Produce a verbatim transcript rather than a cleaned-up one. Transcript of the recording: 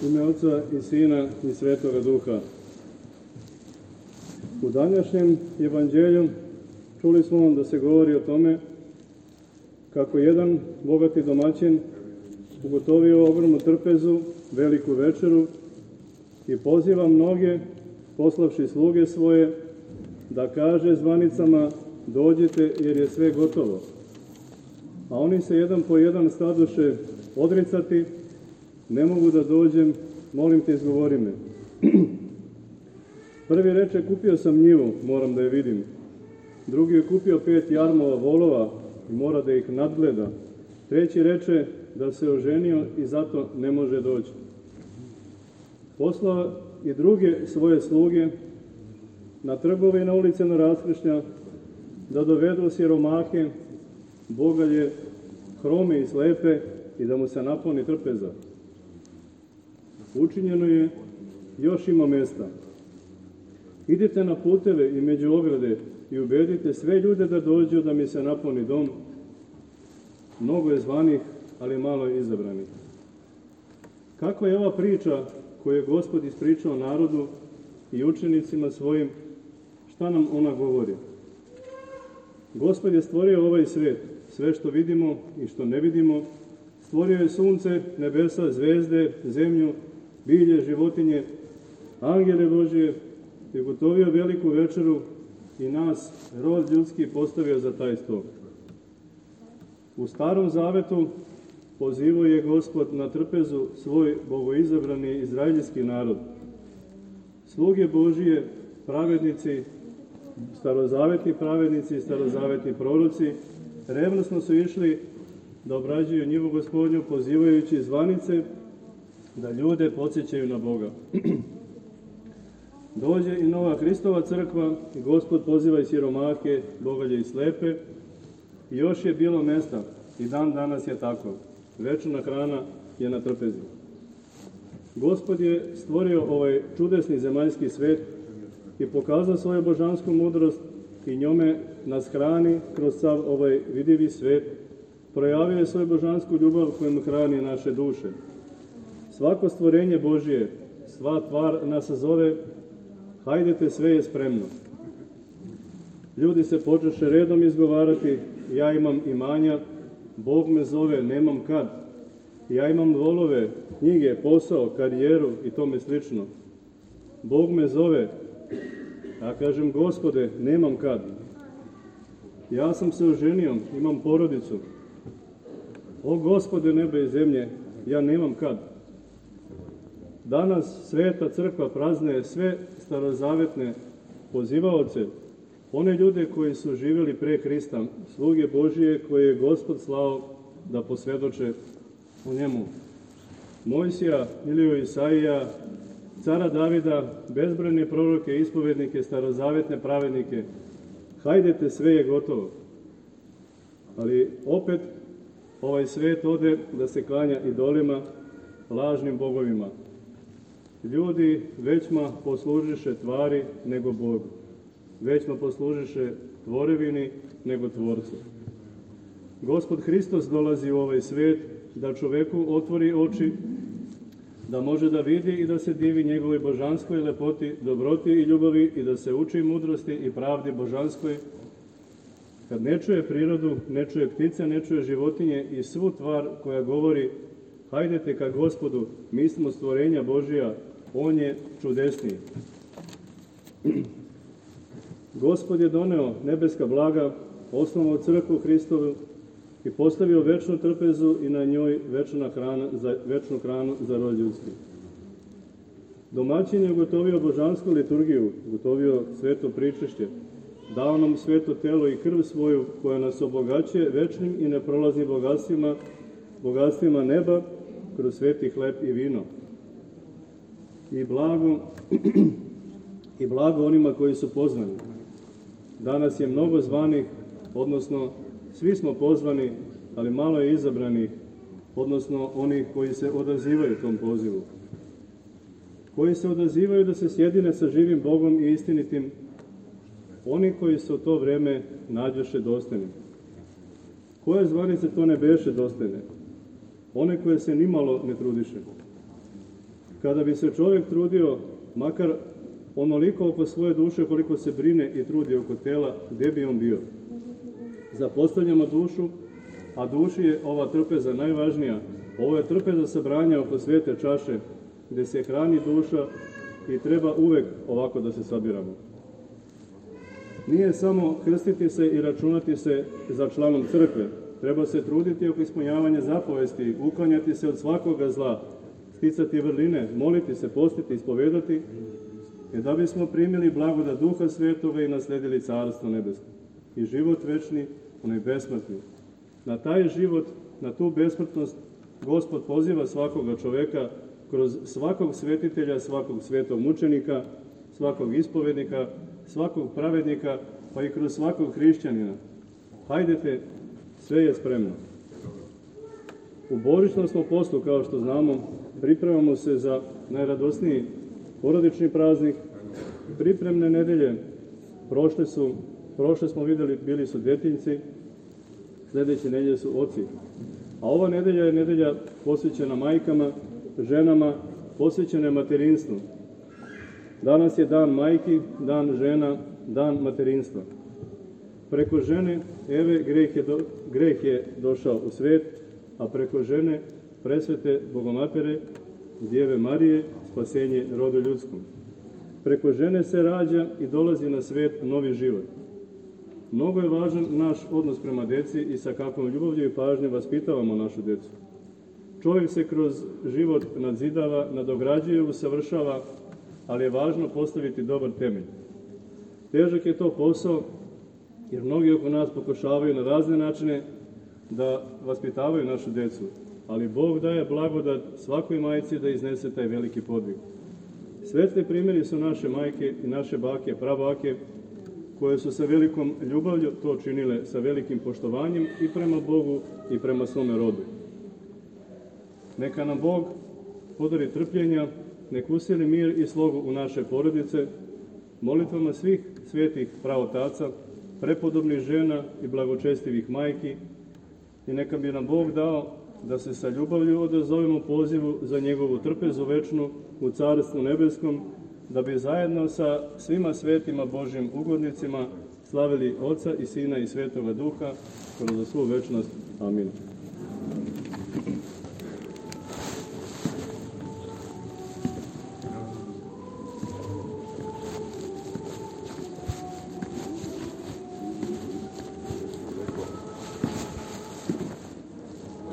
Ime Oca i Sina i Svetoga Duha. U današnjem evanđelju čuli smo da se govori o tome kako jedan bogati domaćin ugotovio ogromnu trpezu, veliku večeru i poziva mnoge, poslavši sluge svoje, da kaže zvanicama: dođite jer je sve gotovo. A oni se jedan po jedan stadoše odricati: ne mogu da dođem, molim te, izgovori me. Prvi reče: kupio sam njivu, moram da je vidim. Drugi je kupio pet jarmova volova i mora da ih nadgleda. Treći reče da se oženio i zato ne može doći. Poslao i druge svoje sluge na trgove i na ulice na raskršnja da dovedu siromahe, bogalje, hrome i slepe i da mu se napuni trpeza. Učinjeno je, još ima mesta. Idite na puteve i među ograde i ubedite sve ljude da dođu da mi se napuni dom. Mnogo je zvanih, ali malo je izabranih. Kako je ova priča koju je Gospod ispričao narodu i učenicima svojim, šta nam ona govori? Gospod je stvorio ovaj svet, sve što vidimo i što ne vidimo. Stvorio je sunce, nebesa, zvezde, zemlju, bilje, životinje, angele Božije, i ugotovio veliku večeru i nas, rod ljudski, postavio za taj sto. U Starom Zavetu pozivao je Gospod na trpezu svoj bogoizabrani izraeljski narod. Sluge Božije, pravednici, starozavetni pravednici i starozavetni proroci revnosno su išli da obrađuju njivu Gospodnju, pozivajući zvanice da ljude podsjećaju na Boga. Dođe i nova Hristova crkva i Gospod poziva i siromahe, bogalje i slepe. I još je bilo mesta i dan danas je tako. Večna hrana je na trpezi. Gospod je stvorio ovaj čudesni zemaljski svet i pokazao svoju božansku mudrost i njome nas hrani kroz sav ovaj vidivi svet. Projavio je svoju božansku ljubav kojom hrani naše duše. Svako stvorenje Božije, sva tvar nas zove: hajdete, sve je spremno. Ljudi se počeše redom izgovarati: ja imam imanja, Bog me zove, nemam kad. Ja imam volove, knjige, posao, karijeru i tome slično. Bog me zove, a kažem: Gospode, nemam kad. Ja sam se oženio, imam porodicu. O Gospode nebe i zemlje, ja nemam kad. Danas sveta crkva praznaje sve starozavetne pozivaoce, one ljude koji su živjeli pre Hrista, sluge Božije koje je Gospod slao da posvjedoče u njemu. Mojsija, Iliju, Isaija, cara Davida, bezbrojne proroke, ispovednike, starozavetne pravednike. Hajdete, sve je gotovo. Ali opet ovaj svet ode da se klanja idolima, lažnim bogovima. Ljudi većma poslužiše tvari nego Bogu. Većma poslužiše tvorevini nego Tvorcu. Gospod Hristos dolazi u ovaj svet da čoveku otvori oči, da može da vidi i da se divi njegovoj božanskoj lepoti, dobroti i ljubavi i da se uči mudrosti i pravdi božanskoj. Kad ne čuje prirodu, ne čuje ptice, ne čuje životinje i svu tvar koja govori: hajdete ka Gospodu, mi smo stvorenja Božija, On je čudesniji. Gospod je doneo nebeska blaga, osnovao crkvu Hristovu i postavio večnu trpezu i na njoj večna hrana, za, večnu hranu za rod ljudski. Domaćin je ugotovio božansku liturgiju, ugotovio sveto pričešće, dao nam sveto telo i krv svoju koja nas obogaćuje večnim i neprolaznim bogatstvima, bogatstvima neba kroz sveti hleb i vino. I blago, i blago onima koji su pozvani. Danas je mnogo zvanih, odnosno svi smo pozvani, ali malo je izabranih, odnosno onih koji se odazivaju tom pozivu. Koji se odazivaju da se sjedine sa živim Bogom i istinitim, oni koji se u to vreme nađoše dostojni. Koje zvanice to ne beše dostojne? One koje se nimalo ne trudiše. Kada bi se čovjek trudio, makar onoliko oko svoje duše koliko se brine i trudi oko tela, gdje bi on bio? Zapostavljamo dušu, a duši je ova trpeza najvažnija. Ovo je trpeza sabranja oko svete čaše, gdje se hrani duša i treba uvek ovako da se sabiramo. Nije samo krstiti se i računati se za članom crkve. Treba se truditi oko ispunjavanja zapovesti, uklanjati se od svakoga zla, sticati vrline, moliti se, postiti, ispovedati, i da bismo primili blagodat Duha Svetoga i nasledili Carstvo nebesko i život večni, onaj besmrtni. Na taj život, na tu besmrtnost, Gospod poziva svakoga čoveka kroz svakog svetitelja, svakog svetog mučenika, svakog ispovednika, svakog pravednika, pa i kroz svakog hrišćanina. Hajdete, sve je spremno. U božićnom smo poslu, kao što znamo, pripremamo se za najradosniji porodični praznik. Pripremne nedelje prošle su, prošle smo videli, bili su djetinjci, sljedeće nedelje su oci. A ova nedelja je nedelja posvećena majkama, ženama, posvećena materinstvu. Danas je dan majki, dan žena, dan materinstva. Preko žene Eve greh je, do, greh je došao u svet, a preko žene presvete Bogomatere, Djeve Marije, spasenje rodu ljudskom. Preko žene se rađa i dolazi na svet novi život. Mnogo je važan naš odnos prema deci i sa kakvom ljubavlju i pažnjom vaspitavamo našu decu. Čovjek se kroz život nadzidava, nadograđuje, usavršava, ali je važno postaviti dobar temelj. Težak je to posao, jer mnogi oko nas pokušavaju na razne načine da vaspitavaju našu decu, ali Bog daje blagodat svakoj majci da iznese taj veliki podvig. Svetli primjeri su naše majke i naše bake, prabake, koje su sa velikom ljubavlju to činile, sa velikim poštovanjem i prema Bogu i prema svome rodu. Neka nam Bog podari trpljenja, nek usili mir i slogu u naše porodice, molitvama svih svetih pravotaca, prepodobnih žena i blagočestivih majki, i neka bi nam Bog dao da se sa ljubavlju odazovemo pozivu za njegovu trpezu večnu u Carstvu nebeskom, da bi zajedno sa svima svetima Božjim ugodnicima slavili Oca i Sina i Svetoga Duha kroz svu večnost. Amin.